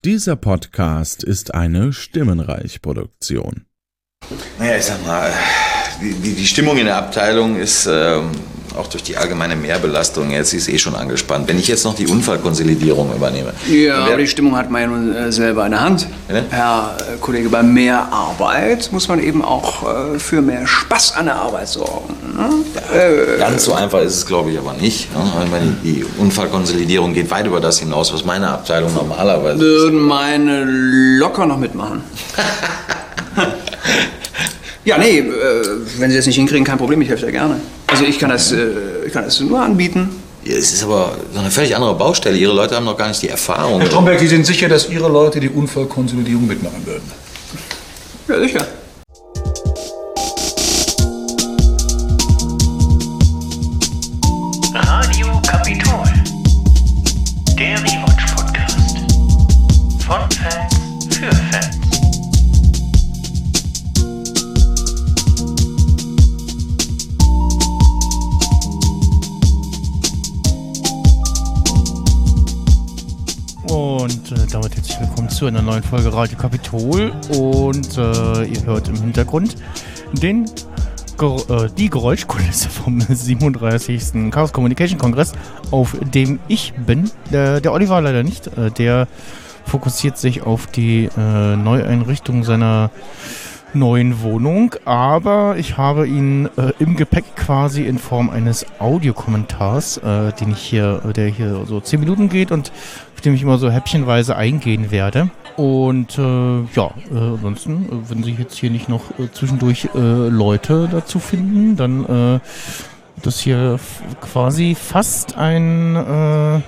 Dieser Podcast ist eine Stimmenreich-Produktion. Naja, ich sag mal, die Stimmung in der Abteilung ist auch durch die allgemeine Mehrbelastung, jetzt ist schon angespannt. Wenn ich jetzt noch die Unfallkonsolidierung übernehme. Ja, aber die Stimmung hat man ja nun selber in der Hand. Ja? Herr Kollege, bei mehr Arbeit muss man eben auch für mehr Spaß an der Arbeit sorgen. Ne? Ja, ganz so einfach ist es, glaube ich, aber nicht. Ne? Ich meine, die Unfallkonsolidierung geht weit über das hinaus, was meine Abteilung normalerweise würden meine locker noch mitmachen. Ja, nee, wenn Sie das nicht hinkriegen, kein Problem, ich helfe ja gerne. Also ich kann das nur anbieten. Ja, es ist aber so eine völlig andere Baustelle. Ihre Leute haben noch gar nicht die Erfahrung. Herr Stromberg, Sie sind sicher, dass Ihre Leute die Unfallkonsolidierung mitmachen würden? Ja, sicher. Radio Kapitol, der Rewatch-Podcast. Von Fans für Fans. Und damit herzlich willkommen zu einer neuen Folge Radio Kapitol. Und ihr hört im Hintergrund die Geräuschkulisse vom 37. Chaos Communication Kongress, auf dem ich bin. Der Oliver leider nicht. Der fokussiert sich auf die Neueinrichtung seiner neuen Wohnung, aber ich habe ihn im Gepäck quasi in Form eines Audiokommentars, der hier so 10 Minuten geht und auf dem ich immer so häppchenweise eingehen werde. Und ansonsten, wenn sich jetzt hier nicht noch zwischendurch Leute dazu finden, dann das hier quasi fast eine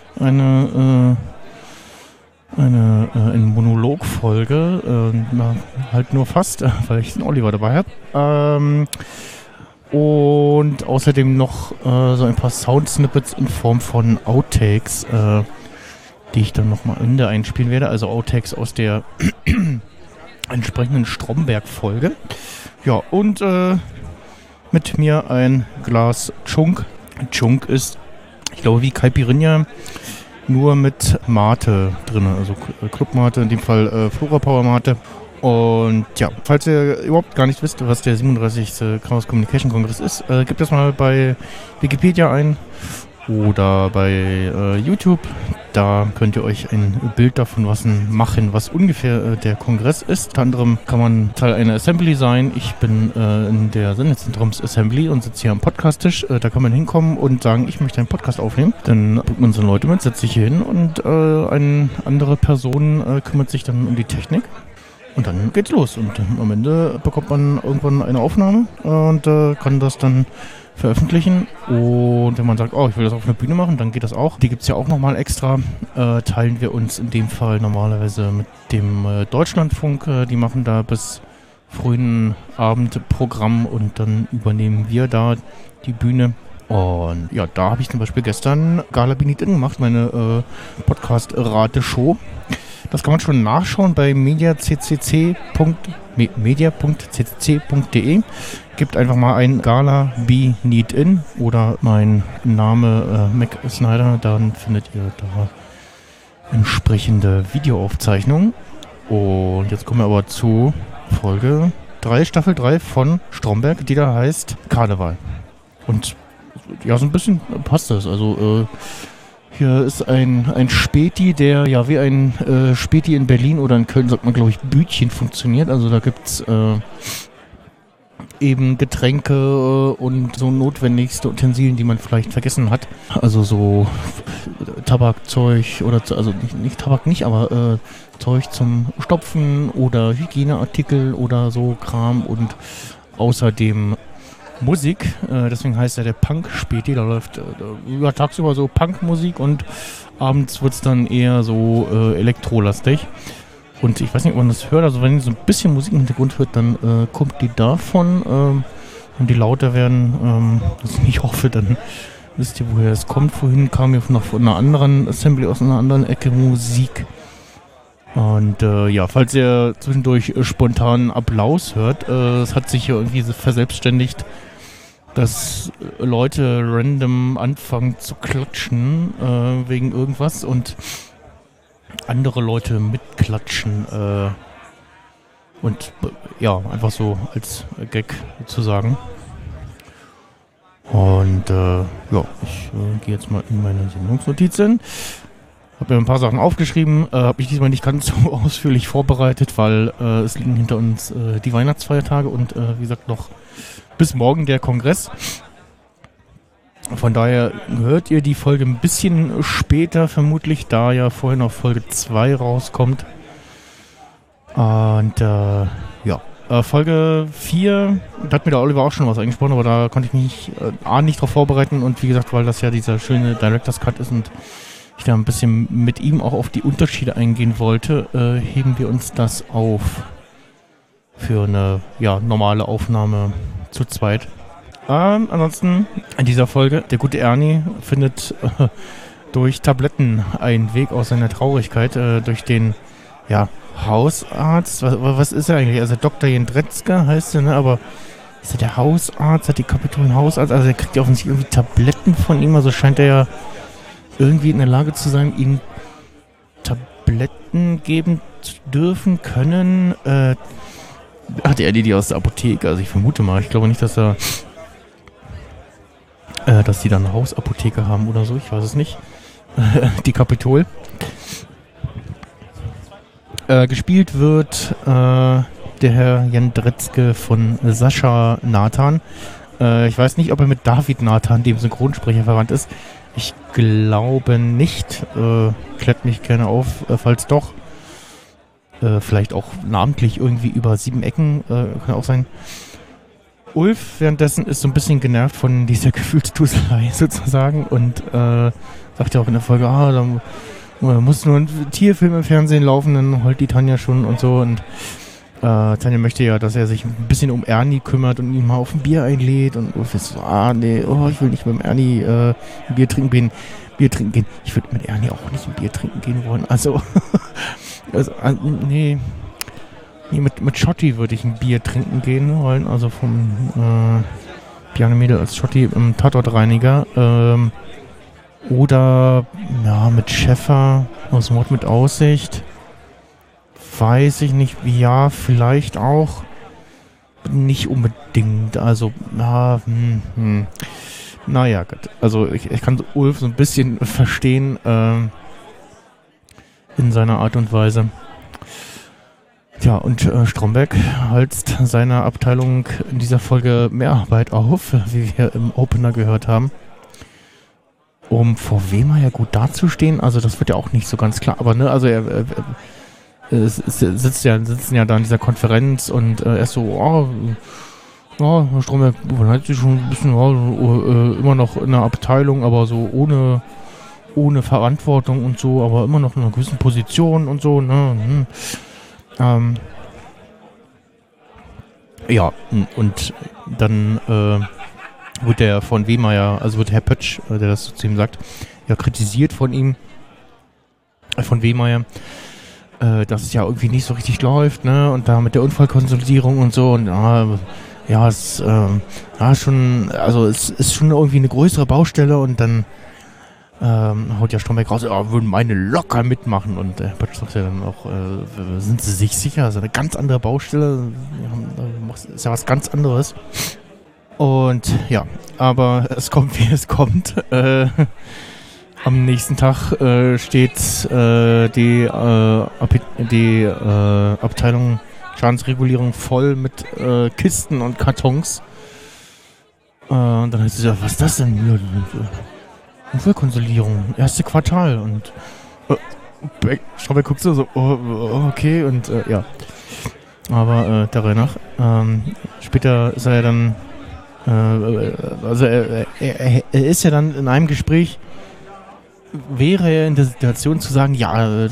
Monologfolge, halt nur fast, weil ich den Oliver dabei habe. Und außerdem noch so ein paar Soundsnippets in Form von Outtakes, die ich dann nochmal Ende einspielen werde. Also Outtakes aus der entsprechenden Stromberg-Folge. Ja, und mit mir ein Glas Chunk. Chunk ist, ich glaube, wie Caipirinha, nur mit Mate drin, also Clubmate, in dem Fall Flora Power Mate. Und ja, falls ihr überhaupt gar nicht wisst, was der 37. Chaos Communication Kongress ist, gebt das mal bei Wikipedia ein oder bei YouTube. Da könnt ihr euch ein Bild davon machen, was ungefähr der Kongress ist. Unter anderem kann man Teil einer Assembly sein. Ich bin in der Sendezentrums Assembly und sitze hier am Podcasttisch. Da kann man hinkommen und sagen, ich möchte einen Podcast aufnehmen. Dann bringt man so Leute mit, setzt sich hier hin und eine andere Person kümmert sich dann um die Technik. Und dann geht's los. Und am Ende bekommt man irgendwann eine Aufnahme und kann das dann veröffentlichen. Und wenn man sagt, ich will das auf einer Bühne machen, dann geht das auch. Die gibt es ja auch nochmal extra. Teilen wir uns in dem Fall normalerweise mit dem Deutschlandfunk. Die machen da bis frühen Abend Programm und dann übernehmen wir da die Bühne. Und ja, da habe ich zum Beispiel gestern Gala Benit gemacht, meine Podcast-Rate-Show. Das kann man schon nachschauen bei media.ccc.de. Gebt einfach mal ein Gala Be Need In oder mein Name Mac Snyder, dann findet ihr da entsprechende Videoaufzeichnungen. Und jetzt kommen wir aber zu Folge 3, Staffel 3 von Stromberg, die da heißt Karneval. Und ja, so ein bisschen passt das. Also hier ist ein Späti, der ja wie ein Späti in Berlin oder in Köln, sagt man glaube ich, Bütchen funktioniert. Also da gibt's eben Getränke und so notwendigste Utensilien, die man vielleicht vergessen hat. Also so Tabakzeug oder, also nicht Tabak nicht, aber Zeug zum Stopfen oder Hygieneartikel oder so Kram und außerdem Musik, deswegen heißt er der Punk-Späti, da läuft tagsüber so Punkmusik und abends wird es dann eher so elektrolastig. Und ich weiß nicht, ob man das hört, also wenn ihr so ein bisschen Musik im Hintergrund hört, dann kommt die davon. Wenn die lauter werden, ich hoffe, dann wisst ihr, woher es kommt. Vorhin kam hier noch von einer anderen Assembly aus einer anderen Ecke Musik. Und falls ihr zwischendurch spontanen Applaus hört, es hat sich hier irgendwie verselbstständigt, dass Leute random anfangen zu klatschen wegen irgendwas und andere Leute mitklatschen und ja, einfach so als Gag sozusagen. Und ja, ich gehe jetzt mal in meine Sendungsnotizen. Habe mir ein paar Sachen aufgeschrieben, habe mich diesmal nicht ganz so ausführlich vorbereitet, weil es liegen hinter uns die Weihnachtsfeiertage und wie gesagt noch bis morgen der Kongress. Von daher hört ihr die Folge ein bisschen später vermutlich, da ja vorher noch Folge 2 rauskommt. Und ja, Folge 4, da hat mir der Oliver auch schon was eingesprochen, aber da konnte ich mich nicht drauf vorbereiten und wie gesagt, weil das ja dieser schöne Director's Cut ist und ich da ein bisschen mit ihm auch auf die Unterschiede eingehen wollte, heben wir uns das auf für eine normale Aufnahme zu zweit. Ansonsten in dieser Folge, der gute Ernie findet durch Tabletten einen Weg aus seiner Traurigkeit, durch den Hausarzt. Was ist er eigentlich? Also Dr. Jendretzka heißt er, ne? Aber ist er der Hausarzt? Hat die Kapitol Hausarzt? Also er kriegt ja offensichtlich irgendwie Tabletten von ihm, also scheint er ja irgendwie in der Lage zu sein, ihm Tabletten geben zu dürfen, können. Hat er die aus der Apotheke? Also ich vermute mal, ich glaube nicht, dass die dann eine Hausapotheke haben oder so, ich weiß es nicht. Die Kapitol. Gespielt wird der Herr Jendretzke von Sascha Nathan. Ich weiß nicht, ob er mit David Nathan, dem Synchronsprecher, verwandt ist. Ich glaube nicht. Klärt mich gerne auf, falls doch. Vielleicht auch namentlich irgendwie über 7 Ecken. Kann auch sein. Ulf währenddessen ist so ein bisschen genervt von dieser Gefühlsduselei sozusagen und sagt ja auch in der Folge, da muss nur ein Tierfilm im Fernsehen laufen, dann heult die Tanja schon und so und Tanja möchte ja, dass er sich ein bisschen um Ernie kümmert und ihn mal auf ein Bier einlädt und Ulf ist so, ich will nicht mit dem Ernie ein Bier trinken gehen. Ich würde mit Ernie auch nicht ein Bier trinken gehen wollen, also, nee, mit Schotti würde ich ein Bier trinken gehen wollen, also vom Bjarne Mädel als Schotti im Tatortreiniger. Oder mit Schäffer aus Mord mit Aussicht. Weiß ich nicht, vielleicht auch. Nicht unbedingt, also, naja, gut. Also ich kann Ulf so ein bisschen verstehen in seiner Art und Weise. Ja, und Stromberg halst seiner Abteilung in dieser Folge Mehrarbeit auf, wie wir im Opener gehört haben. Um vor Wehmeier gut dazustehen, also das wird ja auch nicht so ganz klar, aber also er sitzen ja da in dieser Konferenz und er ist so, Herr Stromberg, man hat sich schon ein bisschen immer noch in der Abteilung, aber so ohne Verantwortung und so, aber immer noch in einer gewissen Position und so, ne? Ja, und dann wird der von Wehmeier, also wird Herr Pötsch, der das so zu ihm sagt, ja kritisiert von ihm, von Wehmeier, dass es ja irgendwie nicht so richtig läuft, ne? Und da mit der Unfallkonsolidierung und so und es ist schon irgendwie eine größere Baustelle und dann haut ja Stromberg raus, würden meine locker mitmachen und Pötsch sagt ja dann auch, sind Sie sich sicher? Das ist eine ganz andere Baustelle, ist ja was ganz anderes. Und ja, aber es kommt, wie es kommt. Am nächsten Tag steht die Abteilung Schadensregulierung voll mit Kisten und Kartons. Und dann heißt es ja, was ist das denn? Unfallkonsolidierung, erste Quartal. Und Stromberg guckt so, okay, und ja. Aber der Reihe nach. Später ist er ja dann, also er ist ja dann in einem Gespräch, wäre er in der Situation zu sagen, ja,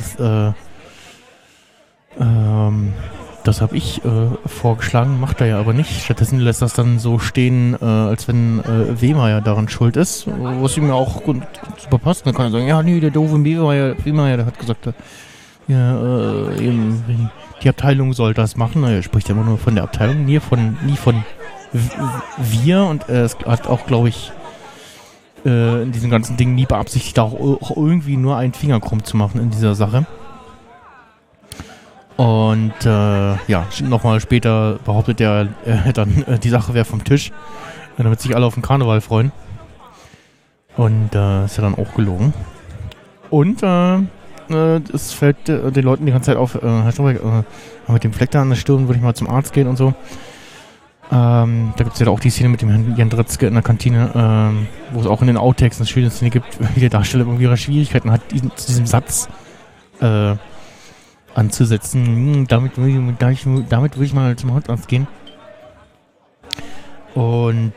das habe ich vorgeschlagen, macht er ja aber nicht. Stattdessen lässt das dann so stehen, als wenn Wehmeier daran schuld ist, was ihm ja auch super passt. Dann kann er sagen, ja, nee, der doofe Wehmeier, der hat gesagt, eben, die Abteilung soll das machen. Er spricht ja immer nur von der Abteilung, nie von wir. Und es hat auch, glaube ich, in diesem ganzen Ding nie beabsichtigt, auch irgendwie nur einen Finger krumm zu machen in dieser Sache. Und nochmal später behauptet er dann, die Sache wäre vom Tisch, damit sich alle auf den Karneval freuen. Und ist ja dann auch gelogen. Und es fällt den Leuten die ganze Zeit auf, Herr Stromberg, mit dem Fleck da an der Stirn würde ich mal zum Arzt gehen und so. Da gibt es ja auch die Szene mit dem Herrn Jan Dretzke in der Kantine, wo es auch in den Outtakes eine schöne Szene gibt, wie der Darsteller irgendwie ihre Schwierigkeiten hat, zu diesem Satz anzusetzen. Damit will ich mal zum Hautarzt gehen. Und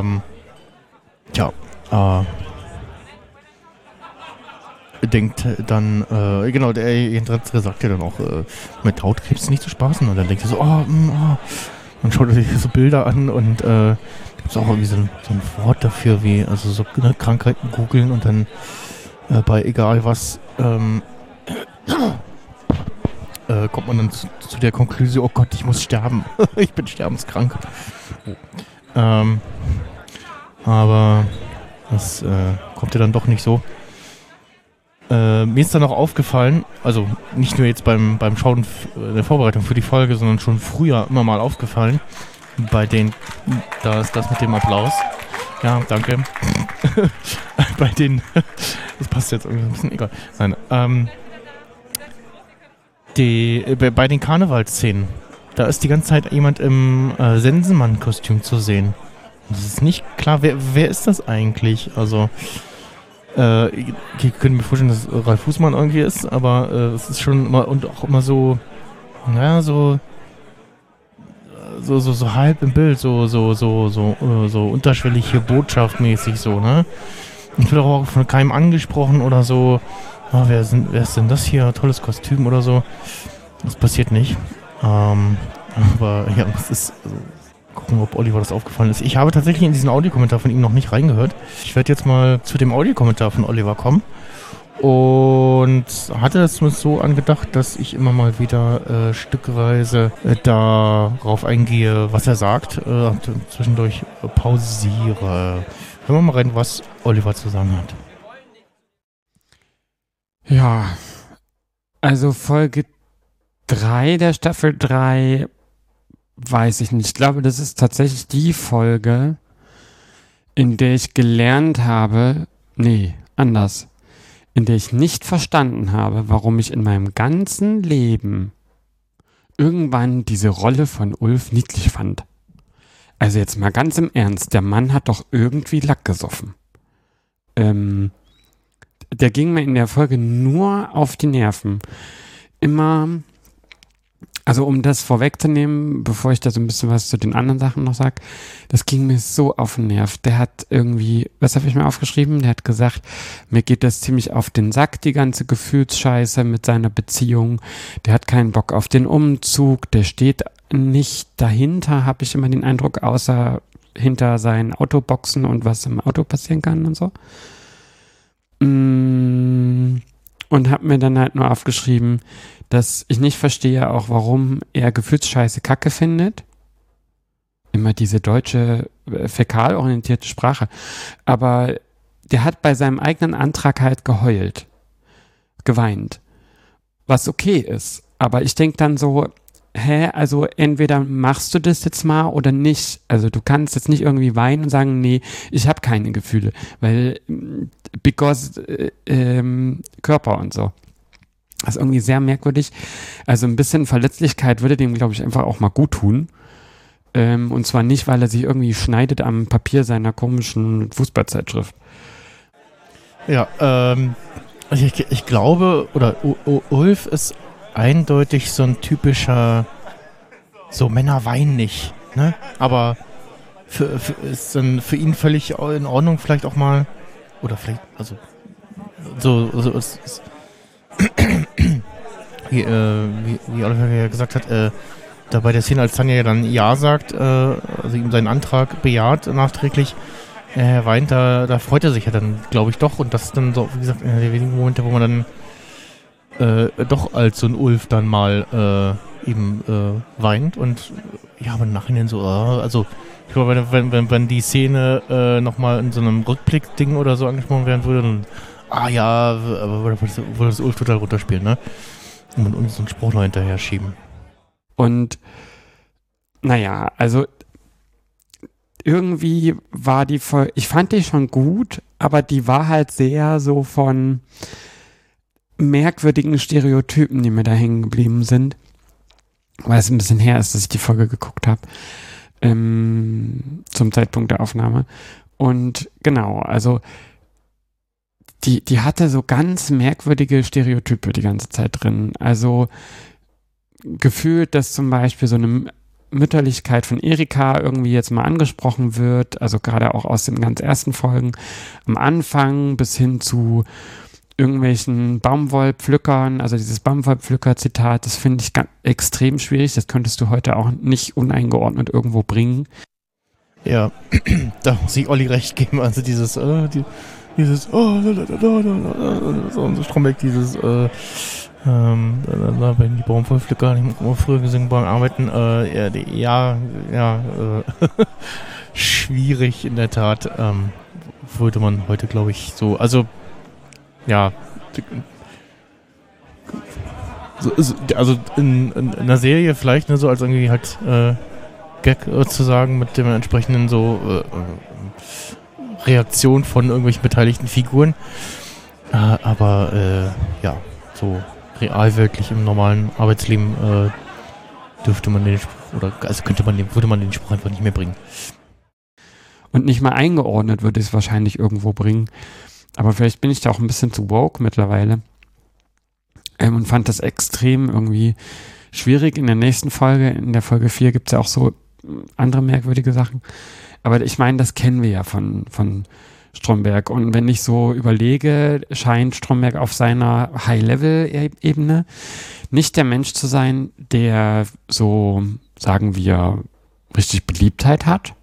denkt dann, der Jan Dretzke sagt ja dann auch, mit Hautkrebs nicht zu spaßen. Und dann denkt er so, und schaut er sich so Bilder an und gibt es auch irgendwie so ein Wort dafür, wie also so Krankheiten googeln und dann bei egal was kommt man dann zu der Konklusion, oh Gott, ich muss sterben. Ich bin sterbenskrank. Aber das kommt ja dann doch nicht so. Mir ist dann auch aufgefallen, also nicht nur jetzt beim Schauen der Vorbereitung für die Folge, sondern schon früher immer mal aufgefallen, bei den, da ist das mit dem Applaus. Ja, danke. Bei den, das passt jetzt irgendwie ein bisschen, egal. Nein, bei den Karnevalsszenen, da ist die ganze Zeit jemand im Sensenmann-Kostüm zu sehen. Das ist nicht klar, wer ist das eigentlich? Also, ich könnte mir vorstellen, dass Ralf Fußmann irgendwie ist, aber es ist schon immer und auch immer so, naja, so halb im Bild, so unterschwellig hier botschaftmäßig so, ne? Ich will auch von keinem angesprochen oder so, wer ist denn das hier? Tolles Kostüm oder so. Das passiert nicht. Aber ja, es ist, also, gucken, ob Oliver das aufgefallen ist. Ich habe tatsächlich in diesen Audiokommentar von ihm noch nicht reingehört. Ich werde jetzt mal zu dem Audiokommentar von Oliver kommen und hatte es mir so angedacht, dass ich immer mal wieder stückweise darauf eingehe, was er sagt, zwischendurch pausiere. Hören wir mal rein, was Oliver zu sagen hat. Ja, also Folge 3 der Staffel 3 weiß ich nicht. Ich glaube, das ist tatsächlich die Folge, in der ich gelernt habe, in der ich nicht verstanden habe, warum ich in meinem ganzen Leben irgendwann diese Rolle von Ulf niedlich fand. Also jetzt mal ganz im Ernst, der Mann hat doch irgendwie Lack gesoffen. Der ging mir in der Folge nur auf die Nerven. Immer... Also um das vorwegzunehmen, bevor ich da so ein bisschen was zu den anderen Sachen noch sage, das ging mir so auf den Nerv. Der hat irgendwie, was habe ich mir aufgeschrieben? Der hat gesagt, mir geht das ziemlich auf den Sack, die ganze Gefühlsscheiße mit seiner Beziehung. Der hat keinen Bock auf den Umzug, der steht nicht dahinter, habe ich immer den Eindruck, außer hinter seinen Autoboxen und was im Auto passieren kann und so. Und habe mir dann halt nur aufgeschrieben, dass ich nicht verstehe auch, warum er Gefühlsscheiße Kacke findet. Immer diese deutsche, fäkalorientierte Sprache. Aber der hat bei seinem eigenen Antrag halt geweint. Was okay ist. Aber ich denke dann so, also entweder machst du das jetzt mal oder nicht. Also du kannst jetzt nicht irgendwie weinen und sagen, nee, ich habe keine Gefühle. Weil, because Körper und so. Das ist irgendwie sehr merkwürdig. Also ein bisschen Verletzlichkeit würde dem, glaube ich, einfach auch mal gut tun. Und zwar nicht, weil er sich irgendwie schneidet am Papier seiner komischen Fußballzeitschrift. Ja, ich glaube, oder Ulf ist eindeutig so ein typischer, so Männer weinen nicht, ne? Aber ist dann für ihn völlig in Ordnung, vielleicht auch mal, oder vielleicht, also wie Oliver ja gesagt hat, da bei der Szene, als Tanja ja dann Ja sagt, also ihm seinen Antrag bejaht nachträglich, er weint, da freut er sich ja dann, glaube ich, doch. Und das ist dann so, wie gesagt, einer der wenigen Momente, wo man dann doch als so ein Ulf dann mal weint. Und ja, aber im Nachhinein so, also ich glaube, wenn die Szene nochmal in so einem Rückblick-Ding oder so angesprochen werden würde, dann wo das Ulf total runterspielt, ne? Und uns so einen Spruch noch hinterher schieben. Und naja, also irgendwie war die Folge, ich fand die schon gut, aber die war halt sehr so von merkwürdigen Stereotypen, die mir da hängen geblieben sind, weil es ein bisschen her ist, dass ich die Folge geguckt habe, zum Zeitpunkt der Aufnahme. Und genau, also die hatte so ganz merkwürdige Stereotype die ganze Zeit drin. Also gefühlt, dass zum Beispiel so eine Mütterlichkeit von Erika irgendwie jetzt mal angesprochen wird, also gerade auch aus den ganz ersten Folgen, am Anfang bis hin zu irgendwelchen Baumwollpflückern, also dieses Baumwollpflücker-Zitat, das finde ich extrem schwierig, das könntest du heute auch nicht uneingeordnet irgendwo bringen. Ja, da muss ich Olli recht geben, also dieses und so Stromberg, dieses wenn die Baumwollpflücker, ich habe früher gesungen beim Arbeiten, schwierig in der Tat, würde man heute, glaube ich, so, also ja, also in einer Serie vielleicht, ne, so als irgendwie halt Gag zu sagen mit dem entsprechenden so Reaktion von irgendwelchen beteiligten Figuren, aber ja, so realweltlich im normalen Arbeitsleben dürfte man den Spruch, oder also würde man den Spruch einfach nicht mehr bringen. Und nicht mal eingeordnet würde ich es wahrscheinlich irgendwo bringen. Aber vielleicht bin ich da auch ein bisschen zu woke mittlerweile. Und fand das extrem irgendwie schwierig. In der nächsten Folge, in der Folge 4, gibt es ja auch so andere merkwürdige Sachen. Aber ich meine, das kennen wir ja von Stromberg. Und wenn ich so überlege, scheint Stromberg auf seiner High-Level-Ebene nicht der Mensch zu sein, der so, sagen wir, richtig Beliebtheit hat.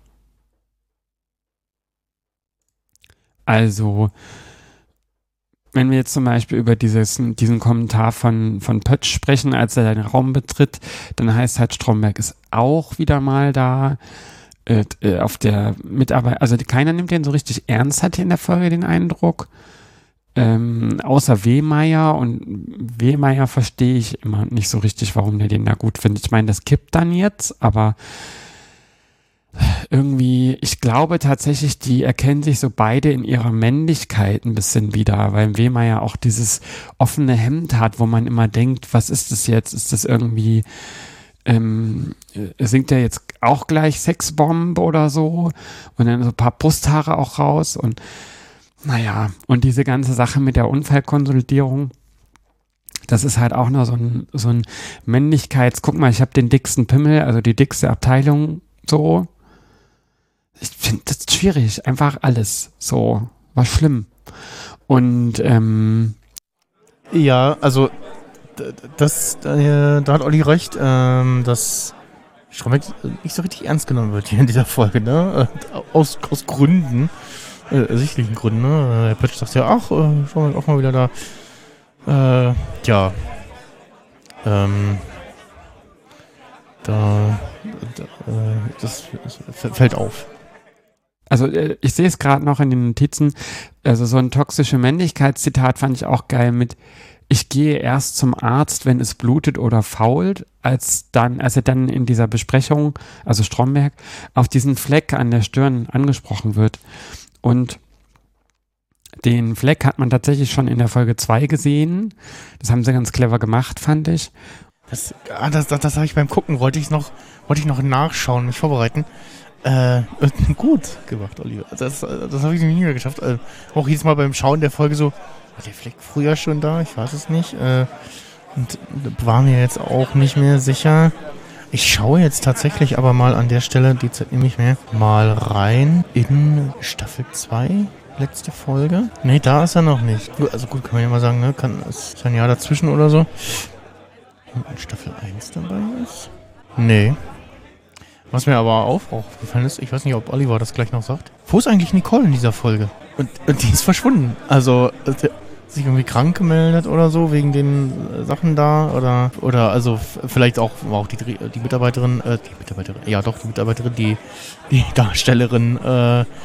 Also, wenn wir jetzt zum Beispiel über diesen Kommentar von Pötsch sprechen, als er den Raum betritt, dann heißt halt, Stromberg ist auch wieder mal da auf der Mitarbeit, also keiner nimmt den so richtig ernst, hatte in der Folge den Eindruck, außer Wehmeier, und Wehmeier verstehe ich immer nicht so richtig, warum der den da gut findet. Ich meine, das kippt dann jetzt, aber irgendwie, ich glaube tatsächlich, die erkennen sich so beide in ihrer Männlichkeit ein bisschen wieder, weil Wehmeier auch dieses offene Hemd hat, wo man immer denkt, was ist das jetzt? Ist das irgendwie, singt er jetzt auch gleich Sexbomb oder so? Und dann so ein paar Brusthaare auch raus und naja, und diese ganze Sache mit der Unfallkonsolidierung, das ist halt auch nur so ein guck mal, ich habe den dicksten Pimmel, also die dickste Abteilung, so. Ich finde das schwierig, einfach alles so, war schlimm. Und ja, also da hat Olli recht, dass Stromberg nicht so richtig ernst genommen wird hier in dieser Folge, ne? Aus Gründen, ersichtlichen Gründen, ne? Herr Pötsch sagt ja, ach, Stromberg auch mal wieder da. Das fällt auf. Also ich sehe es gerade noch in den Notizen, also so ein toxische Männlichkeitszitat fand ich auch geil mit: Ich gehe erst zum Arzt, wenn es blutet oder fault, als er dann in dieser Besprechung, also Stromberg, auf diesen Fleck an der Stirn angesprochen wird. Und den Fleck hat man tatsächlich schon in der Folge 2 gesehen. Das haben sie ganz clever gemacht, fand ich. Das habe ich beim Gucken, wollte ich noch nachschauen, mich vorbereiten. Gut gemacht, Oliver. Das habe ich nie mehr geschafft. Auch jedes Mal beim Schauen der Folge so, war der Fleck früher schon da? Ich weiß es nicht. Und war mir jetzt auch nicht mehr sicher. Ich schaue jetzt tatsächlich aber mal an der Stelle, die Zeit nehme ich mir mal rein in Staffel 2, letzte Folge. Nee, da ist er noch nicht. Also gut, kann man ja mal sagen, ne? Ist ein Jahr dazwischen oder so. Und in Staffel 1 dabei ist? Nee. Was mir aber auch aufgefallen ist, ich weiß nicht, ob Oliver das gleich noch sagt. Wo ist eigentlich Nicole in dieser Folge? Und die ist verschwunden. Also, sich irgendwie krank gemeldet oder so, wegen den Sachen da. Oder also vielleicht auch die Mitarbeiterin, die Darstellerin,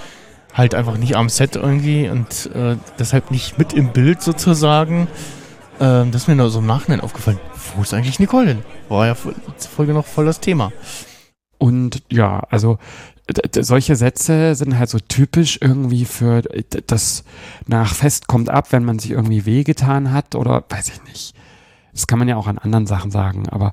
halt einfach nicht am Set irgendwie und deshalb nicht mit im Bild sozusagen. Das ist mir nur so im Nachhinein aufgefallen. Wo ist eigentlich Nicole denn? War ja Folge noch voll das Thema. Und ja, also solche Sätze sind halt so typisch irgendwie für das nach Fest kommt ab, wenn man sich irgendwie wehgetan hat oder weiß ich nicht. Das kann man ja auch an anderen Sachen sagen, aber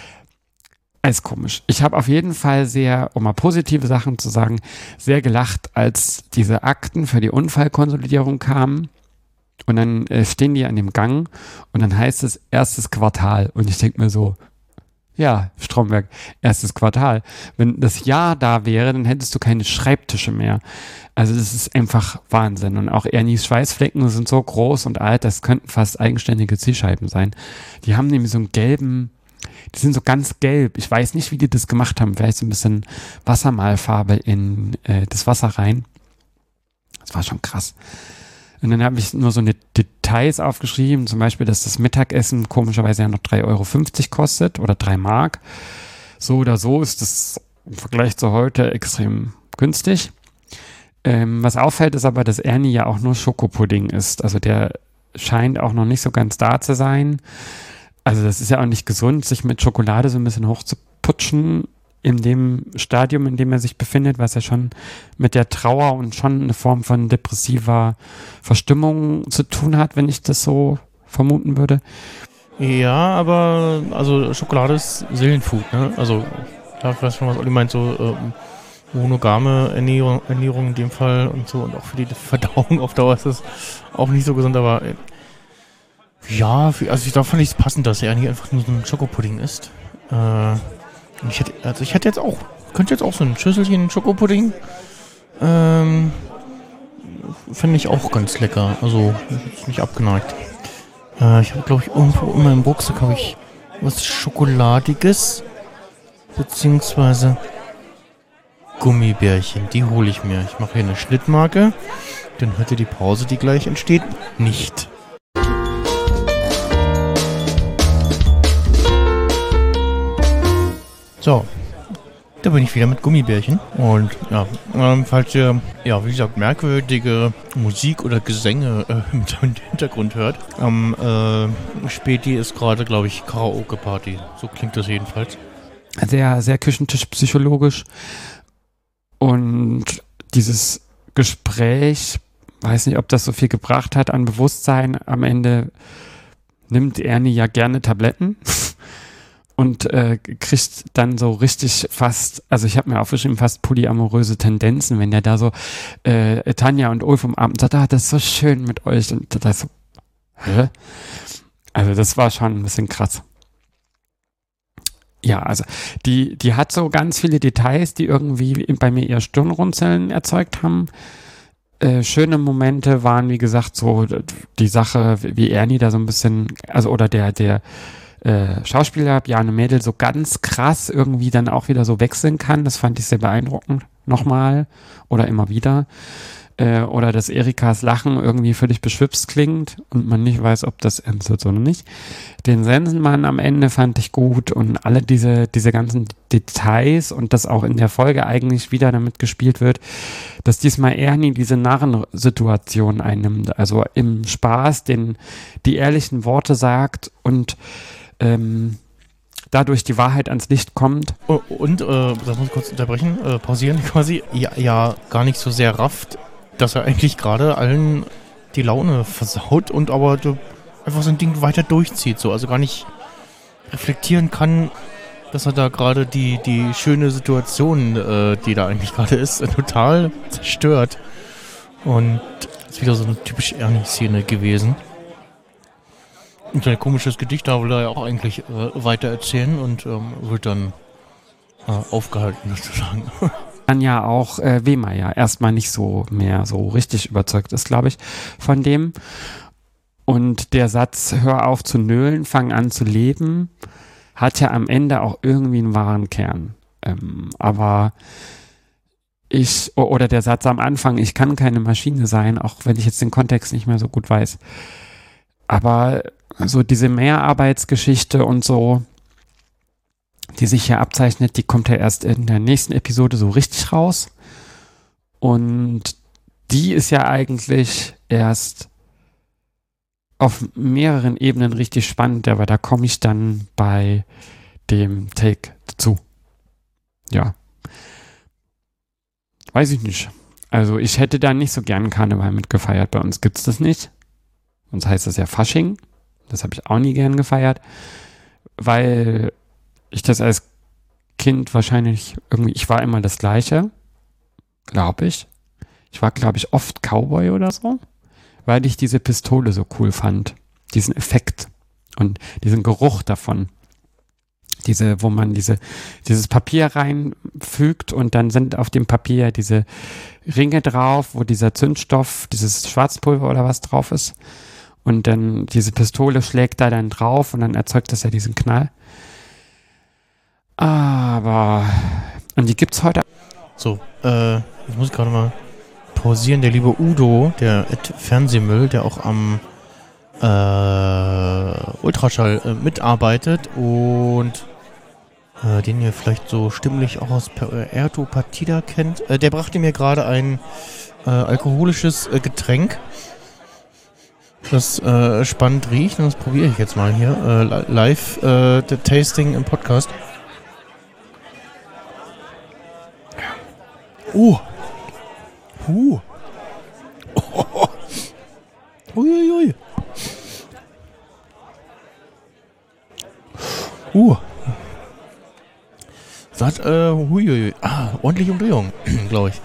alles komisch. Ich habe auf jeden Fall sehr, um mal positive Sachen zu sagen, sehr gelacht, als diese Akten für die Unfallkonsolidierung kamen. Und dann stehen die an dem Gang und dann heißt es erstes Quartal. Und ich denke mir so, ja, Stromberg, erstes Quartal. Wenn das Jahr da wäre, dann hättest du keine Schreibtische mehr. Also das ist einfach Wahnsinn. Und auch Ernies Schweißflecken sind so groß und alt, das könnten fast eigenständige Zielscheiben sein. Die haben nämlich so einen gelben, die sind so ganz gelb. Ich weiß nicht, wie die das gemacht haben. Vielleicht so ein bisschen Wassermalfarbe in das Wasser rein. Das war schon krass. Und dann habe ich nur so eine Details aufgeschrieben, zum Beispiel, dass das Mittagessen komischerweise ja noch 3,50 Euro kostet oder 3 Mark. So oder so ist das im Vergleich zu heute extrem günstig. Was auffällt, ist aber, dass Ernie ja auch nur Schokopudding isst. Also der scheint auch noch nicht so ganz da zu sein. Also das ist ja auch nicht gesund, sich mit Schokolade so ein bisschen hochzuputschen in dem Stadium, in dem er sich befindet, was ja schon mit der Trauer und schon eine Form von depressiver Verstimmung zu tun hat, wenn ich das so vermuten würde. Ja, aber also Schokolade ist Seelenfood, ne? Also da weiß schon, was Olli meint, so monogame Ernährung in dem Fall und so und auch für die Verdauung auf Dauer ist das auch nicht so gesund, aber ja, also da fand ich es passend, dass er nicht einfach nur so ein Schokopudding isst. Ich hätte jetzt auch, könnte jetzt auch so ein Schüsselchen Schokopudding, finde ich auch ganz lecker, also ist nicht abgeneigt. Ich habe, glaube ich, irgendwo in meinem Rucksack habe ich was Schokoladiges, beziehungsweise Gummibärchen, die hole ich mir. Ich mache hier eine Schnittmarke, dann hört ihr die Pause, die gleich entsteht, nicht. So, da bin ich wieder mit Gummibärchen und ja, falls ihr, ja, wie gesagt, merkwürdige Musik oder Gesänge im Hintergrund hört, am Späti ist gerade, glaube ich, Karaoke-Party, so klingt das jedenfalls. Sehr, sehr küchentischpsychologisch und dieses Gespräch, weiß nicht, ob das so viel gebracht hat an Bewusstsein, am Ende nimmt Ernie ja gerne Tabletten. Und kriegt dann so richtig fast, also ich habe mir aufgeschrieben, fast polyamoröse Tendenzen, wenn der da so Tanja und Ulf am Abend sagt, das ist so schön mit euch. Und das so, hä? Also das war schon ein bisschen krass. Ja, also die hat so ganz viele Details, die irgendwie bei mir eher Stirnrunzeln erzeugt haben. Schöne Momente waren, wie gesagt, so die Sache, wie Ernie da so ein bisschen, also oder der Schauspieler Bjarne Mädel so ganz krass irgendwie dann auch wieder so wechseln kann. Das fand ich sehr beeindruckend. Nochmal oder immer wieder. Oder dass Erikas Lachen irgendwie völlig beschwipst klingt und man nicht weiß, ob das ernst wird oder nicht. Den Sensenmann am Ende fand ich gut und alle diese ganzen Details und dass auch in der Folge eigentlich wieder damit gespielt wird, dass diesmal Ernie diese Narrensituation einnimmt. Also im Spaß die ehrlichen Worte sagt und dadurch die Wahrheit ans Licht kommt. Und, das muss ich kurz unterbrechen, pausieren quasi, ja, gar nicht so sehr rafft, dass er eigentlich gerade allen die Laune versaut und aber einfach sein Ding weiter durchzieht, so, also gar nicht reflektieren kann, dass er da gerade die schöne Situation, die da eigentlich gerade ist, total zerstört. Und das ist wieder so eine typische Ernie-Szene gewesen. Und sein komisches Gedicht, da will er ja auch eigentlich weiter erzählen und wird dann aufgehalten sozusagen. Dann ja auch Wehmeier erstmal nicht so mehr so richtig überzeugt ist, glaube ich, von dem. Und der Satz, hör auf zu nölen, fang an zu leben, hat ja am Ende auch irgendwie einen wahren Kern. Aber oder der Satz am Anfang, ich kann keine Maschine sein, auch wenn ich jetzt den Kontext nicht mehr so gut weiß. Aber so diese Mehrarbeitsgeschichte und so, die sich hier abzeichnet, die kommt ja erst in der nächsten Episode so richtig raus. Und die ist ja eigentlich erst auf mehreren Ebenen richtig spannend, aber da komme ich dann bei dem Take dazu. Ja. Weiß ich nicht. Also ich hätte da nicht so gern Karneval mitgefeiert. Bei uns gibt es das nicht. Uns heißt das ja Fasching. Das habe ich auch nie gern gefeiert, weil ich das als Kind wahrscheinlich irgendwie, ich war immer das Gleiche, glaube ich. Ich war, glaube ich, oft Cowboy oder so, weil ich diese Pistole so cool fand. Diesen Effekt und diesen Geruch davon. Wo man dieses Papier reinfügt und dann sind auf dem Papier diese Ringe drauf, wo dieser Zündstoff, dieses Schwarzpulver oder was drauf ist. Und dann diese Pistole schlägt da dann drauf und dann erzeugt das ja diesen Knall. Aber, und die gibt's heute. So, ich muss gerade mal pausieren. Der liebe Udo, der Fernsehmüll, der auch am Ultraschall mitarbeitet und den ihr vielleicht so stimmlich auch aus Puerto Partida kennt, der brachte mir gerade ein alkoholisches Getränk, das spannend riecht, und das probiere ich jetzt mal hier live, Tasting im Podcast. Uiuiui. Das hat, huiuiui. Ordentliche Umdrehung, glaube ich.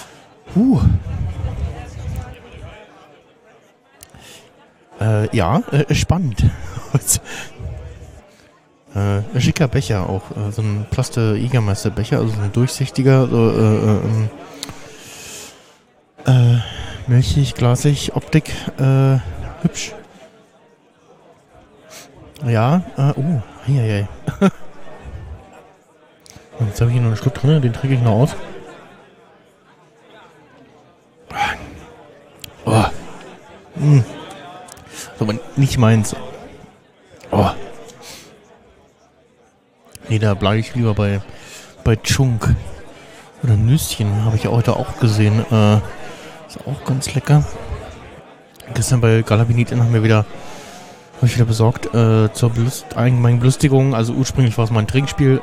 Ja, spannend. Schicker Becher auch. So ein Plaste-Jägermeister-Becher, also so ein durchsichtiger, milchig, glasig, Optik, hübsch. Ja, heieiei. Jetzt habe ich hier noch einen Schluck drin, den trinke ich noch aus. Aber nicht meins. Nee, da bleibe ich lieber bei Chunk. Oder Nüsschen, habe ich ja heute auch gesehen. Ist auch ganz lecker. Gestern bei Galabinitin habe ich wieder besorgt zur allgemeinen Belustigung. Also ursprünglich war es mal ein Trinkspiel.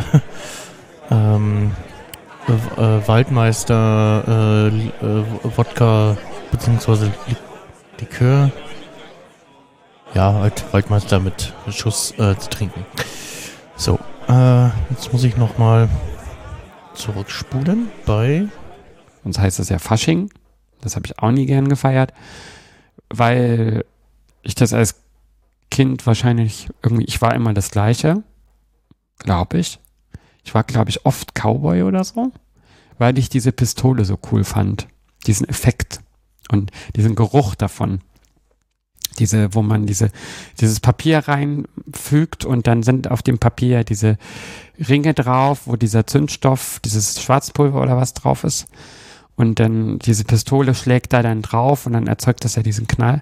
Waldmeister, Wodka bzw. Likör. Ja, halt Waldmeister mit Schuss zu trinken. So, jetzt muss ich nochmal zurückspulen bei... Uns heißt das ja Fasching. Das habe ich auch nie gern gefeiert, weil ich das als Kind wahrscheinlich irgendwie, ich war immer das Gleiche, glaube ich. Ich war, glaube ich, oft Cowboy oder so, weil ich diese Pistole so cool fand. Diesen Effekt und diesen Geruch davon. Wo man dieses Papier reinfügt und dann sind auf dem Papier diese Ringe drauf, wo dieser Zündstoff, dieses Schwarzpulver oder was drauf ist. Und dann diese Pistole schlägt da dann drauf und dann erzeugt das ja diesen Knall.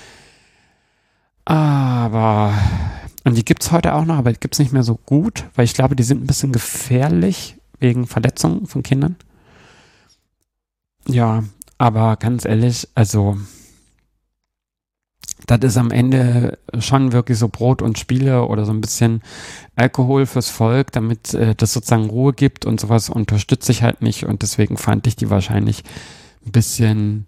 Und die gibt's heute auch noch, aber die gibt's nicht mehr so gut, weil ich glaube, die sind ein bisschen gefährlich wegen Verletzungen von Kindern. Ja, aber ganz ehrlich, also das ist am Ende schon wirklich so Brot und Spiele oder so ein bisschen Alkohol fürs Volk, damit das sozusagen Ruhe gibt und sowas unterstütze ich halt nicht und deswegen fand ich die wahrscheinlich ein bisschen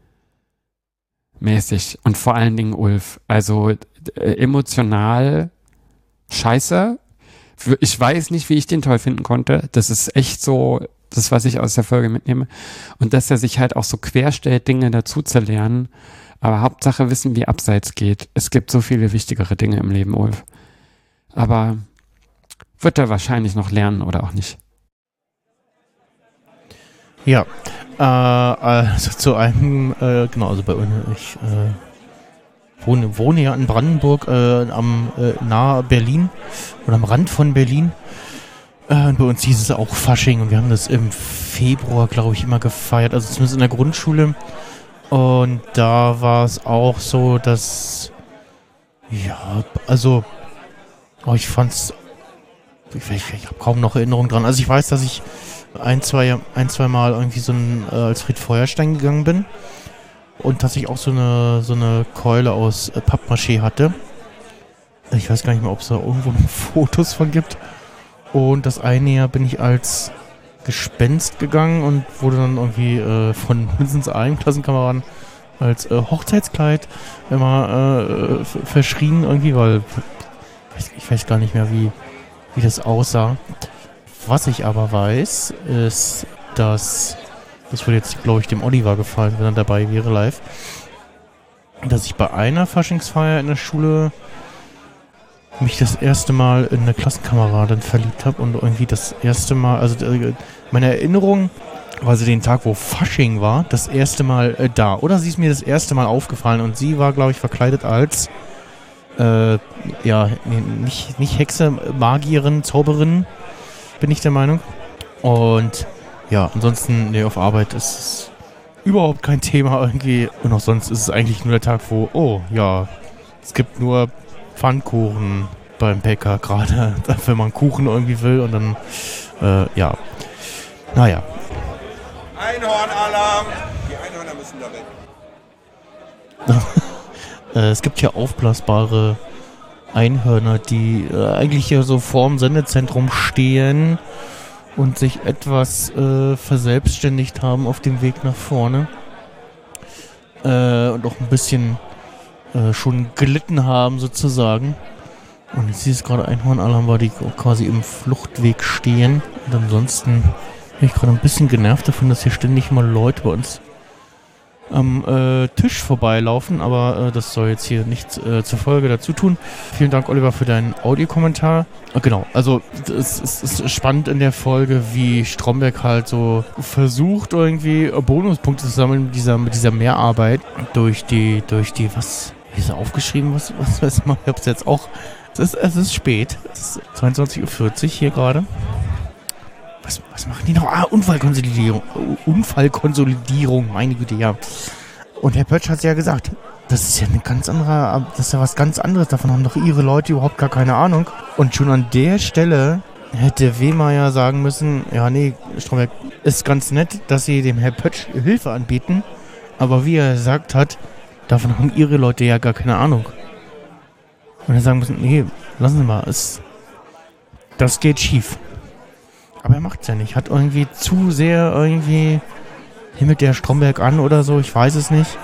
mäßig und vor allen Dingen Ulf. Also emotional scheiße. Ich weiß nicht, wie ich den toll finden konnte. Das ist echt so das, was ich aus der Folge mitnehme. Und dass er sich halt auch so querstellt, Dinge dazu zu lernen. Aber Hauptsache wissen, wie abseits geht. Es gibt so viele wichtigere Dinge im Leben, Ulf. Aber wird er wahrscheinlich noch lernen oder auch nicht. Ja, also zu einem, genau, also bei uns, ich wohne ja in Brandenburg, nahe Berlin oder am Rand von Berlin. Und bei uns hieß es auch Fasching und wir haben das im Februar, glaube ich, immer gefeiert, also zumindest in der Grundschule. Und da war es auch so, dass, ja, also, ich fand's, ich habe kaum noch Erinnerungen dran. Also ich weiß, dass ich ein, zwei Mal irgendwie so als Fried Feuerstein gegangen bin. und tatsächlich auch so eine Keule aus Pappmaché hatte. Ich weiß gar nicht mehr, ob es da irgendwo noch Fotos von gibt. Und das eine Jahr bin ich als Gespenst gegangen und wurde dann irgendwie von mindestens einem Klassenkameraden als Hochzeitskleid immer verschrien irgendwie, weil ich weiß gar nicht mehr, wie das aussah. Was ich aber weiß, ist, dass, das würde jetzt, glaube ich, dem Oliver gefallen, wenn er dabei wäre live, dass ich bei einer Faschingsfeier in der Schule mich das erste Mal in eine Klassenkameradin verliebt habe und irgendwie das erste Mal, also meine Erinnerung war sie den Tag, wo Fasching war, das erste Mal da. Oder sie ist mir das erste Mal aufgefallen und sie war, glaube ich, verkleidet als nicht Hexe, Magierin, Zauberin, bin ich der Meinung. Und ja, ansonsten, auf Arbeit ist es überhaupt kein Thema irgendwie. Und auch sonst ist es eigentlich nur der Tag, wo, es gibt nur Pfannkuchen beim Bäcker gerade, wenn man Kuchen irgendwie will und dann, naja. Einhornalarm! Die Einhörner müssen da weg. Es gibt ja aufblasbare Einhörner, die eigentlich hier so vorm Sendezentrum stehen und sich etwas verselbstständigt haben auf dem Weg nach vorne. Und auch ein bisschen schon gelitten haben sozusagen. Und jetzt siehst du gerade Einhornalarm, weil die quasi im Fluchtweg stehen. Und ansonsten bin ich gerade ein bisschen genervt davon, dass hier ständig mal Leute bei uns am Tisch vorbeilaufen, aber das soll jetzt hier nichts zur Folge dazu tun. Vielen Dank, Oliver, für deinen Audiokommentar. Genau, also es ist spannend in der Folge, wie Stromberg halt so versucht, irgendwie Bonuspunkte zu sammeln mit dieser Mehrarbeit durch die, was, wie ist er aufgeschrieben, was weiß man, ich hab's jetzt auch, es ist spät, es ist 22:40 Uhr hier gerade. Was machen die noch? Unfallkonsolidierung, meine Güte, ja. Und Herr Pötsch hat es ja gesagt, das ist ja was ganz anderes. Davon haben doch ihre Leute überhaupt gar keine Ahnung. Und schon an der Stelle hätte Wehmeier sagen müssen, ja, nee, Stromberg, ist ganz nett, dass sie dem Herr Pötsch Hilfe anbieten. Aber wie er gesagt hat, davon haben ihre Leute ja gar keine Ahnung. Und er sagen müssen, nee, lassen Sie mal, das geht schief. Aber er macht's ja nicht. Hat irgendwie zu sehr himmelt der Stromberg an oder so. Ich weiß es nicht.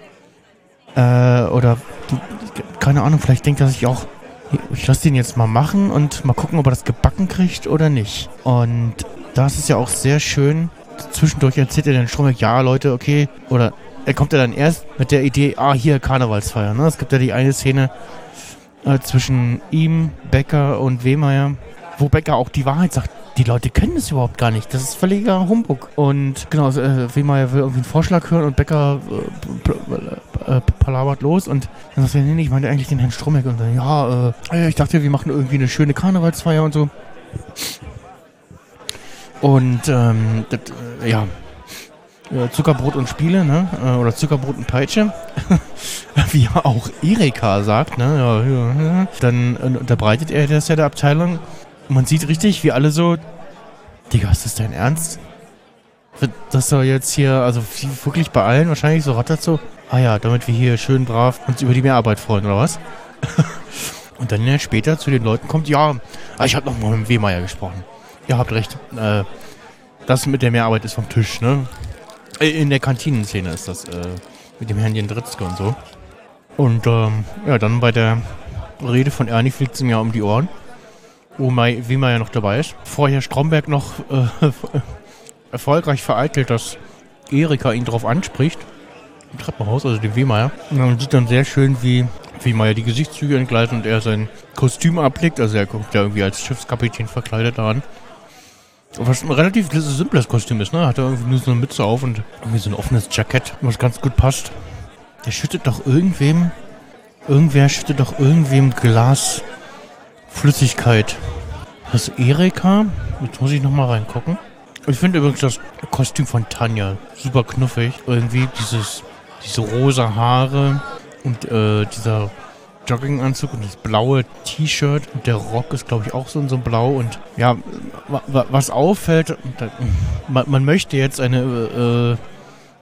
Oder keine Ahnung. Vielleicht denkt er sich auch, ich lasse den jetzt mal machen und mal gucken, ob er das gebacken kriegt oder nicht. Und das ist ja auch sehr schön. Zwischendurch erzählt er den Stromberg, ja Leute, okay. Oder er kommt ja dann erst mit der Idee, hier Karnevalsfeier. Ne? Es gibt ja die eine Szene zwischen ihm, Becker und Wehmeier, wo Becker auch die Wahrheit sagt. Die Leute kennen das überhaupt gar nicht. Das ist völliger Humbug. Und genau, Wehmeier will irgendwie einen Vorschlag hören und Becker palabert los und dann sagt er, nee, ich meinte eigentlich den Herrn Stromberg. Und dann, ich dachte, wir machen irgendwie eine schöne Karnevalsfeier und so. Und, Zuckerbrot und Spiele, ne? Oder Zuckerbrot und Peitsche. Wie auch Erika sagt, ne? Dann unterbreitet er das ja der Abteilung. Man sieht richtig, wie alle so, Digga, ist das dein Ernst? Das soll jetzt hier, also wirklich bei allen wahrscheinlich so rattert so, damit wir hier schön brav uns über die Mehrarbeit freuen, oder was? Und dann ja später zu den Leuten kommt, ich habe noch mal mit Wehmeier gesprochen. Ihr habt recht, das mit der Mehrarbeit ist vom Tisch, ne? In der Kantinenszene ist das, mit dem Herrn Jendritzke und so. Und, dann bei der Rede von Ernie fliegt es ihm ja um die Ohren. Wo Wehmeier noch dabei ist. Vorher Stromberg noch erfolgreich vereitelt, dass Erika ihn drauf anspricht. Im Treppenhaus, also den Wehmeier. Und man sieht dann sehr schön, wie Wehmeier die Gesichtszüge entgleiten und er sein Kostüm ablegt. Also er kommt ja irgendwie als Schiffskapitän verkleidet daran. Was ein relativ simples Kostüm ist, ne? Hat er irgendwie nur so eine Mütze auf und irgendwie so ein offenes Jackett, was ganz gut passt. Der schüttet doch irgendwer schüttet doch irgendwem Glas Flüssigkeit. Das ist Erika. Jetzt muss ich nochmal reingucken. Ich finde übrigens das Kostüm von Tanja super knuffig. Irgendwie diese rosa Haare und dieser Jogginganzug und das blaue T-Shirt. Und der Rock ist, glaube ich, auch so in so blau. Und ja, was auffällt, man möchte jetzt eine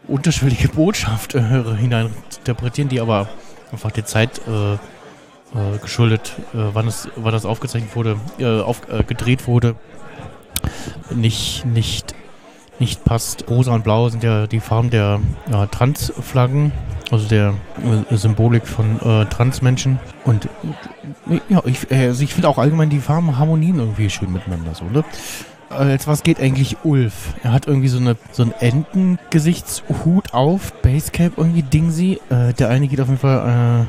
unterschwellige Botschaft hineininterpretieren, die aber einfach der Zeit geschuldet, wann das aufgezeichnet wurde, gedreht wurde, nicht passt. Rosa und Blau sind ja die Farben der Transflaggen, also der Symbolik von Transmenschen. Und ja, ich finde auch allgemein die Farben harmonien irgendwie schön miteinander so, ne? Als was geht eigentlich Ulf? Er hat irgendwie so einen Entengesichtshut auf, Basecap irgendwie Dingsy. Der eine geht auf jeden Fall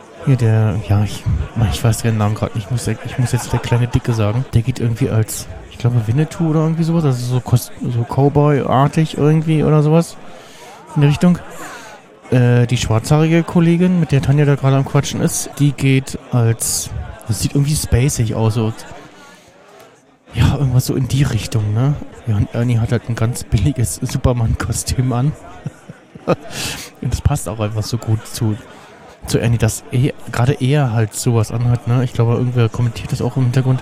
ich weiß den Namen gerade nicht. Ich muss jetzt der kleine Dicke sagen. Der geht irgendwie als, ich glaube, Winnetou oder irgendwie sowas. Also so Cowboy-artig irgendwie oder sowas. In der Richtung. Die schwarzhaarige Kollegin, mit der Tanja da gerade am Quatschen ist, die geht als, das sieht irgendwie spacig aus. So. Ja, irgendwas so in die Richtung, ne? Ja, und Ernie hat halt ein ganz billiges Superman-Kostüm an. Und das passt auch einfach so gut zu Ernie, dass gerade er halt sowas anhat, ne? Ich glaube, irgendwer kommentiert das auch im Hintergrund.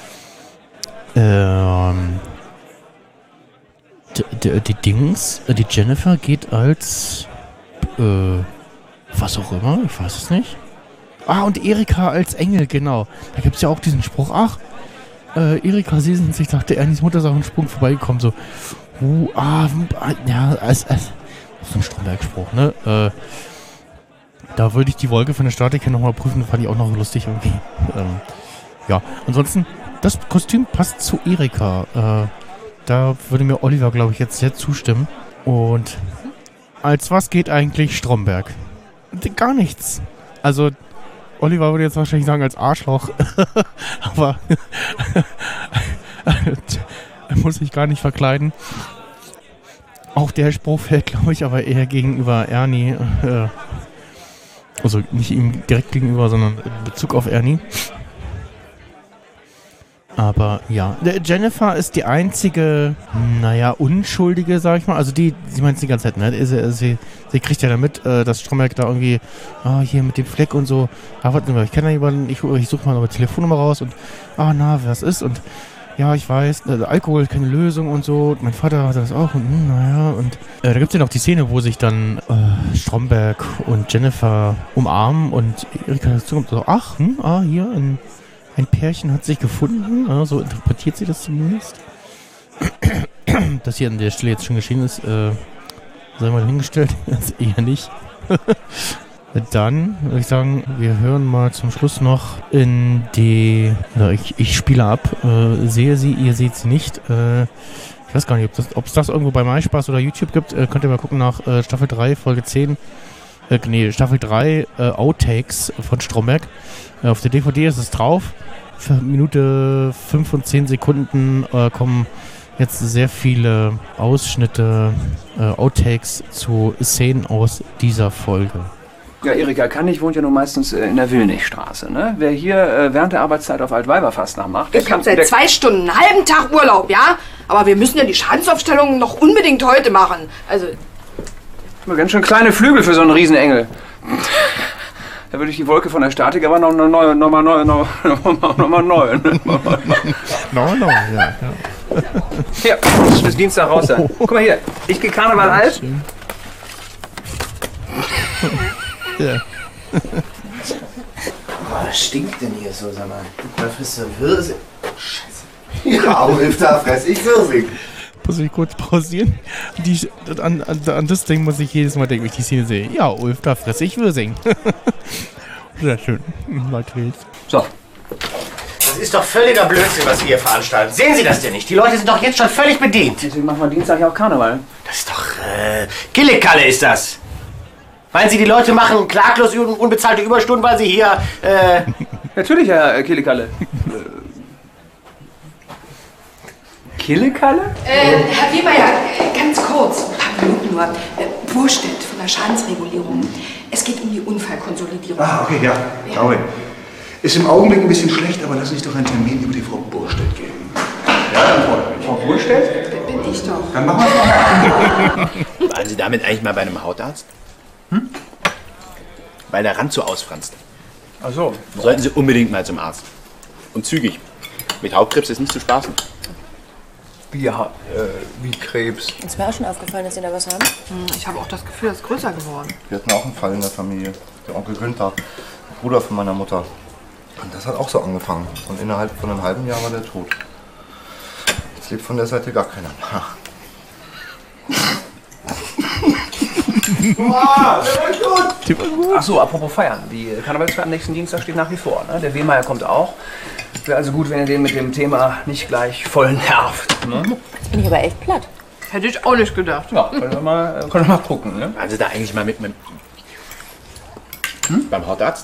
Die Jennifer geht als was auch immer, ich weiß es nicht. Und Erika als Engel, genau. Da gibt es ja auch diesen Spruch, Erika, Sie sind sich, dachte Ernies Mutter ist auf einen Sprung vorbeigekommen, so, als so ein Stromberg-Spruch, ne? Da würde ich die Wolke von der Statik her nochmal prüfen, fand ich auch noch lustig irgendwie. Ja, ansonsten, das Kostüm passt zu Erika. Da würde mir Oliver, glaube ich, jetzt sehr zustimmen. Und als was geht eigentlich Stromberg? Gar nichts. Also, Oliver würde jetzt wahrscheinlich sagen, als Arschloch. Aber er muss sich gar nicht verkleiden. Auch der Spruch fällt, glaube ich, aber eher gegenüber Ernie. Also nicht ihm direkt gegenüber, sondern in Bezug auf Ernie. Aber ja, Jennifer ist die einzige, Unschuldige, sag ich mal. Also sie meint es die ganze Zeit, ne? Sie kriegt ja damit, dass Stromberg da irgendwie, hier mit dem Fleck und so, warte mal, ich kenne da jemanden, ich suche mal eine Telefonnummer raus und, was ist? Und ja, ich weiß, Alkohol ist keine Lösung und so. Und mein Vater hatte das auch und und da gibt es ja noch die Szene, wo sich dann Stromberg und Jennifer umarmen und Erika dazu kommt so, hier ein Pärchen hat sich gefunden, so interpretiert sie das zumindest. Dass hier an der Stelle jetzt schon geschehen ist, sei mal hingestellt, das eher nicht. Dann würde ich sagen, wir hören mal zum Schluss noch in die, ich spiele ab, sehe sie, ihr seht sie nicht. Ich weiß gar nicht, ob es das irgendwo bei MySpaß oder YouTube gibt. Könnt ihr mal gucken nach Staffel 3, Folge 10. Staffel 3 Outtakes von Stromberg. Auf der DVD ist es drauf. Für Minute 5 und 10 Sekunden kommen jetzt sehr viele Ausschnitte, Outtakes zu Szenen aus dieser Folge. Ja, Erika Kannig wohnt ja nun meistens in der Willnichstraße, ne? Wer hier während der Arbeitszeit auf Altweiberfastnacht macht... Ich hab seit 2 Stunden einen halben Tag Urlaub, ja? Aber wir müssen ja die Schadensaufstellung noch unbedingt heute machen. Also... Ganz schön kleine Flügel für so einen Riesenengel. Da würde ich die Wolke von der Statik aber noch neu. Ja. Hier, das ist bis Dienstag raus sein. Guck mal hier, ich gehe Karneval alt. Ja. Was stinkt denn hier so, sag mal? Da frisst du Wirsing. Scheiße. Ja, Ulf, da fress ich Wirsing. Muss ich kurz pausieren? An das Ding muss ich jedes Mal denken, wenn ich die Szene sehe. Ja, Ulf, da fress ich Wirsing. Sehr schön. So. Das ist doch völliger Blödsinn, was Sie hier veranstalten. Sehen Sie das denn nicht? Die Leute sind doch jetzt schon völlig bedient. Deswegen machen wir Dienstag ja auch Karneval. Das ist doch, Killekalle ist das. Meinen Sie, die Leute machen klaglos unbezahlte Überstunden, weil sie hier, Natürlich, Herr Killekalle. Killekalle? Herr Weber, ganz kurz, ein paar Minuten nur. Burstedt von der Schadensregulierung. Es geht um die Unfallkonsolidierung. Okay, ja, glaube ich. Ist im Augenblick ein bisschen schlecht, aber lass uns doch einen Termin über die Frau Burstedt geben. Ja, dann freue ich mich. Frau Burstedt? Bin ich doch. Dann machen wir es mal. Waren Sie damit eigentlich mal bei einem Hautarzt? Weil der Rand so ausfranst. Ach so. Sollten Sie unbedingt mal zum Arzt. Und zügig. Mit Hautkrebs ist nicht zu spaßen. Ja, wie Krebs. Ist mir auch schon aufgefallen, dass Sie da was haben. Ich habe auch das Gefühl, es ist größer geworden. Wir hatten auch einen Fall in der Familie. Der Onkel Günther, der Bruder von meiner Mutter. Und das hat auch so angefangen. Und innerhalb von einem halben Jahr war der tot. Jetzt lebt von der Seite gar keiner. Ach so, apropos feiern. Die Karnevalsfeier am nächsten Dienstag steht nach wie vor. Ne? Der Wehmeier kommt auch. Wäre also gut, wenn ihr den mit dem Thema nicht gleich voll nervt. Ne? Jetzt bin ich aber echt platt. Hätte ich auch nicht gedacht. Ja, können wir mal gucken. Ne? Waren Sie da eigentlich mal mit beim Hautarzt?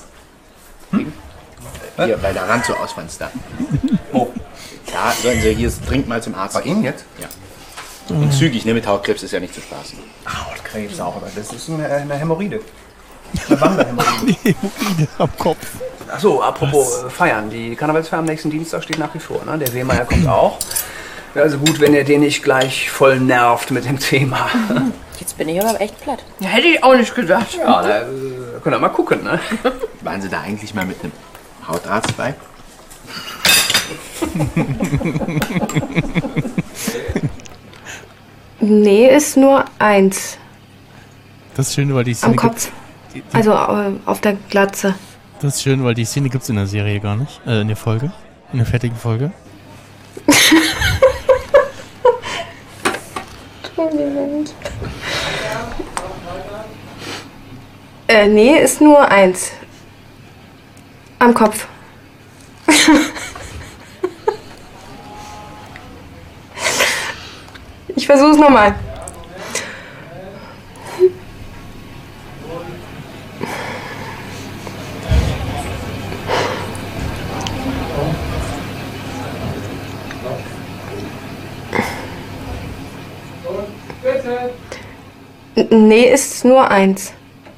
Hier, bei der Rand so Auswandstar. Oh. Ja, sollen Sie hier dringend mal zum Arzt. Bei Ihnen jetzt? Ja. Und zügig, ne? Mit Hautkrebs ist ja nicht zu spaßen. Hautkrebs auch, aber das ist eine Hämorrhoide. Eine Wangenhämorrhoide. Hämorrhoide am Kopf. Ach so, apropos feiern. Die Karnevalsfeier am nächsten Dienstag steht nach wie vor. Ne? Der Wehmeier kommt auch. Wäre also gut, wenn ihr den nicht gleich voll nervt mit dem Thema. Jetzt bin ich aber echt platt. Ja, hätte ich auch nicht gedacht. Ja, da könnt ihr mal gucken. Ne? Waren Sie da eigentlich mal mit einem Hautarzt bei? Nee, ist nur eins. Das ist schön, weil die Szene am Kopf. Also auf der Glatze. Das ist schön, weil die Szene gibt's in der Serie gar nicht. In der Folge. In der fertigen Folge. Nee, ist nur eins. Am Kopf. Ich versuch's nochmal. Nee, ist nur eins.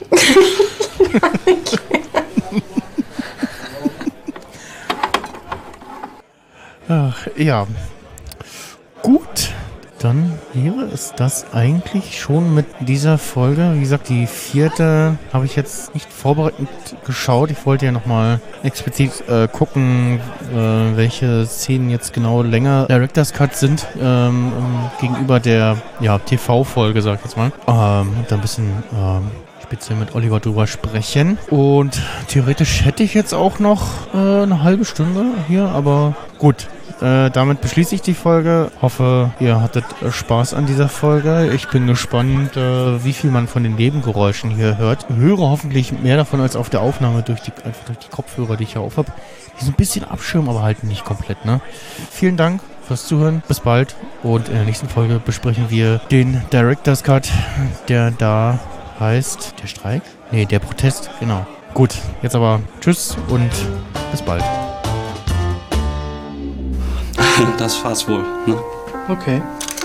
Ach, ja. Gut. Dann wäre es das eigentlich schon mit dieser Folge. Wie gesagt, die 4. habe ich jetzt nicht vorbereitend geschaut. Ich wollte ja nochmal explizit gucken, welche Szenen jetzt genau länger Director's Cut sind gegenüber der TV-Folge, sag ich jetzt mal. Da ein bisschen speziell mit Oliver drüber sprechen. Und theoretisch hätte ich jetzt auch noch eine halbe Stunde hier, aber gut. Damit beschließe ich die Folge. Hoffe, ihr hattet Spaß an dieser Folge. Ich bin gespannt, wie viel man von den Nebengeräuschen hier hört. Höre hoffentlich mehr davon als auf der Aufnahme durch die Kopfhörer, die ich hier auf habe. Die so ein bisschen abschirmen, aber halt nicht komplett, ne? Vielen Dank fürs Zuhören. Bis bald. Und in der nächsten Folge besprechen wir den Director's Cut, der da heißt... Der Streik? Nee, der Protest. Genau. Gut, jetzt aber tschüss und bis bald. Das war's wohl, ne? Okay.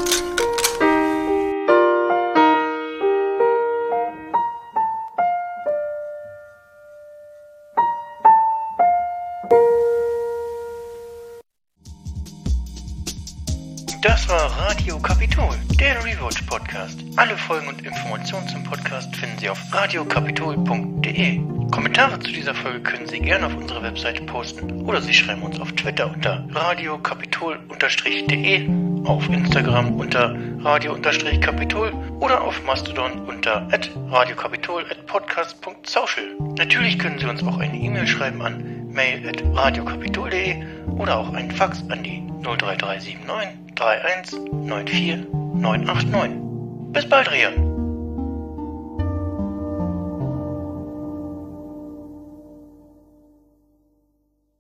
Das war Radio Kapitol, der Rewatch Podcast. Alle Folgen und Informationen zum Podcast finden Sie auf radiokapitol.de. Kommentare zu dieser Folge können Sie gerne auf unserer Webseite posten oder Sie schreiben uns auf Twitter unter radiokapitol_de, auf Instagram unter radio_kapitol oder auf Mastodon unter @radiokapitol@podcast.social. Natürlich können Sie uns auch eine E-Mail schreiben an mail@radiokapitol.de oder auch einen Fax an die 03379 31 94 989. Bis bald, Rian.